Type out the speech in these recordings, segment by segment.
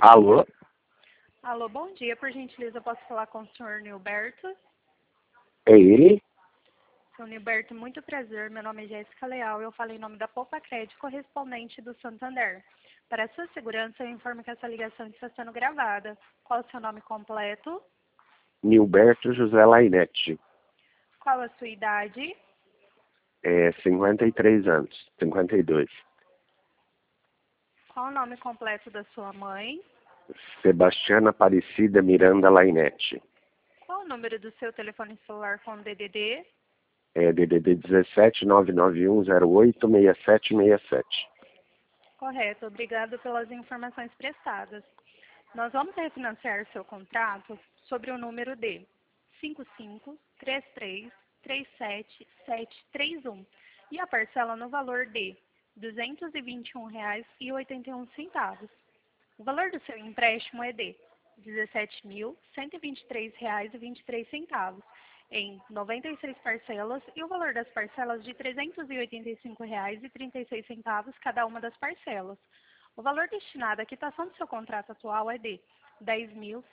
Alô? Alô, bom dia. Por gentileza, eu posso falar com o senhor Nilberto? É ele? Senhor Nilberto, muito prazer. Meu nome é Jéssica Leal. Eu falo em nome da Poupa Crédito, correspondente do Santander. Para sua segurança, eu informo que essa ligação está sendo gravada. Qual o seu nome completo? Nilberto José Lainete. Qual a sua idade? 53 anos. 52. Qual o nome completo da sua mãe? Sebastiana Aparecida Miranda Lainete. Qual o número do seu telefone celular com DDD? DDD 17991086767. Correto. Obrigado pelas informações prestadas. Nós vamos refinanciar seu contrato sobre o número de 553337731 e a parcela no valor de R$ 221,81. O valor do seu empréstimo é de R$ 17.123,23 em 96 parcelas e o valor das parcelas de R$ 385,36 cada uma das parcelas. O valor destinado à quitação do seu contrato atual é de R$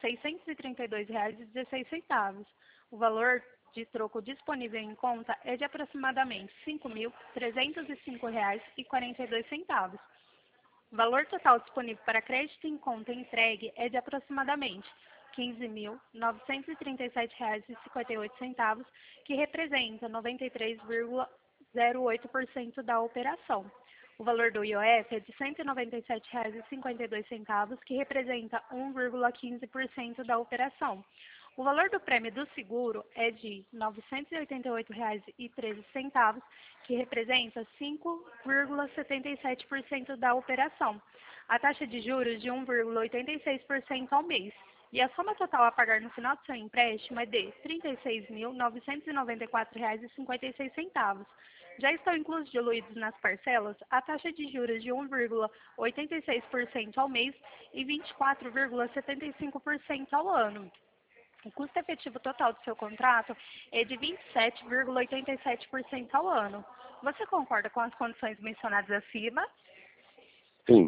10.632,16. O valor de troco disponível em conta é de aproximadamente R$ 5.305,42. O valor total disponível para crédito em conta entregue é de aproximadamente R$ 15.937,58, que representa 93,08% da operação. O valor do IOF é de R$ 197,52, que representa 1,15% da operação. O valor do prêmio do seguro é de R$ 988,13, que representa 5,77% da operação. A taxa de juros de 1,86% ao mês. E a soma total a pagar no final do seu empréstimo é de R$ 36.994,56. Já estão inclusos diluídos nas parcelas a taxa de juros de 1,86% ao mês e 24,75% ao ano. O custo efetivo total do seu contrato é de 27,87% ao ano. Você concorda com as condições mencionadas acima? Sim.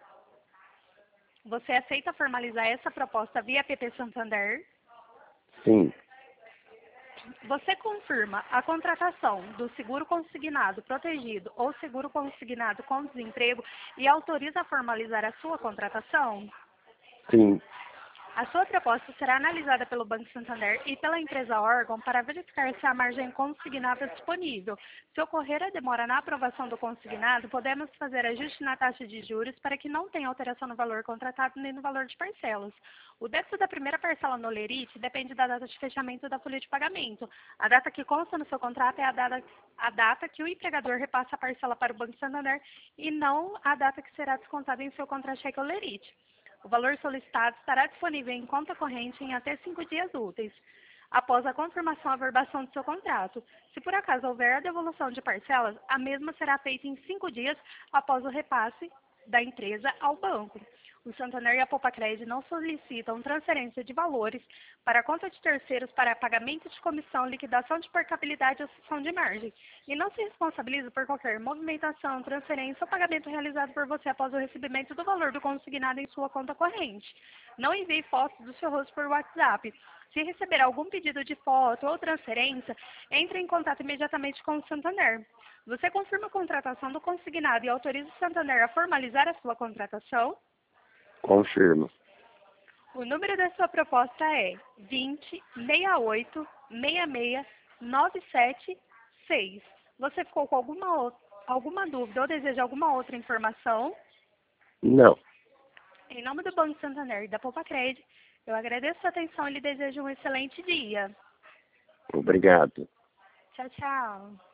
Você aceita formalizar essa proposta via PP Santander? Sim. Você confirma a contratação do seguro consignado protegido ou seguro consignado com desemprego e autoriza a formalizar a sua contratação? Sim. A sua proposta será analisada pelo Banco Santander e pela empresa órgão para verificar se a margem consignada é disponível. Se ocorrer a demora na aprovação do consignado, podemos fazer ajuste na taxa de juros para que não tenha alteração no valor contratado nem no valor de parcelas. O débito da primeira parcela no lerite depende da data de fechamento da folha de pagamento. A data que consta no seu contrato é a data que o empregador repassa a parcela para o Banco Santander e não a data que será descontada em seu contra-cheque ou lerite. O valor solicitado estará disponível em conta corrente em até 5 dias úteis, após a confirmação e averbação do seu contrato. Se por acaso houver a devolução de parcelas, a mesma será feita em 5 dias após o repasse da empresa ao banco. O Santander e a Poupa Crédito não solicitam transferência de valores para a conta de terceiros para pagamento de comissão, liquidação de portabilidade ou cessão de margem. E não se responsabiliza por qualquer movimentação, transferência ou pagamento realizado por você após o recebimento do valor do consignado em sua conta corrente. Não envie fotos do seu rosto por WhatsApp. Se receber algum pedido de foto ou transferência, entre em contato imediatamente com o Santander. Você confirma a contratação do consignado e autoriza o Santander a formalizar a sua contratação? Confirmo. O número da sua proposta é 2068669776. Você ficou com alguma dúvida ou deseja alguma outra informação? Não. Em nome do Banco Santander e da Poupa Crédito, eu agradeço a sua atenção e lhe desejo um excelente dia. Obrigado. Tchau, tchau.